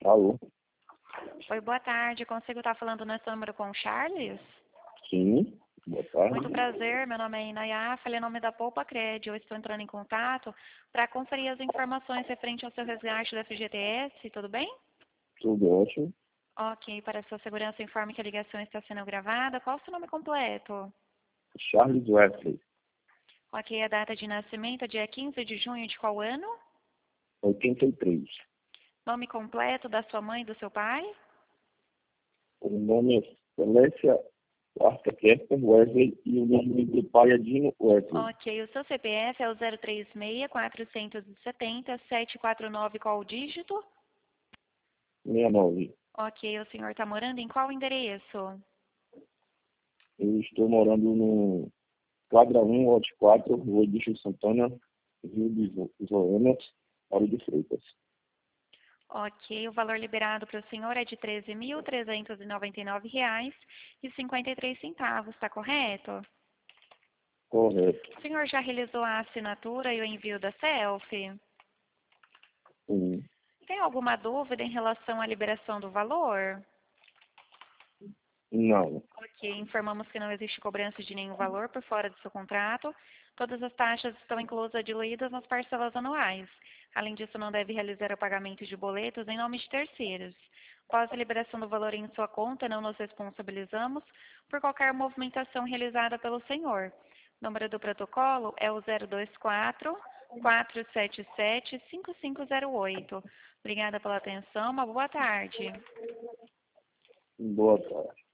Alô? Oi, boa tarde. Consigo estar falando nesse número com o Charles? Sim, boa tarde. Muito prazer, meu nome é Inayá, falei em nome da Poupa Cred. Eu estou entrando em contato para conferir as informações referente ao seu resgate do FGTS, tudo bem? Tudo ótimo. Ok, para sua segurança, informe que a ligação está sendo gravada. Qual o seu nome completo? Charles Wesley, Ok, a data de nascimento é dia 15 de junho de qual ano? 83. Nome completo da sua mãe e do seu pai? O nome é Celestia Quarta Kester Wesley e o nome do pai é Dino Wesley. Ok, o seu CPF é o 036-470-749, qual o dígito? 69. Ok, o senhor está morando em qual endereço? Eu estou morando no quadra 1, lote 4, Rua Edilson Santana, Rio de Zoenas, Área de Freitas. Ok, o valor liberado para o senhor é de R$ 13.399,53, está correto? Correto. O senhor já realizou a assinatura e o envio da selfie? Sim. Tem alguma dúvida em relação à liberação do valor? Não. Ok, informamos que não existe cobrança de nenhum valor por fora do seu contrato. Todas as taxas estão inclusas diluídas nas parcelas anuais. Além disso, não deve realizar o pagamento de boletos em nome de terceiros. Após a liberação do valor em sua conta, não nos responsabilizamos por qualquer movimentação realizada pelo senhor. O número do protocolo é o 024-477-5508. Obrigada pela atenção, uma boa tarde. Boa tarde.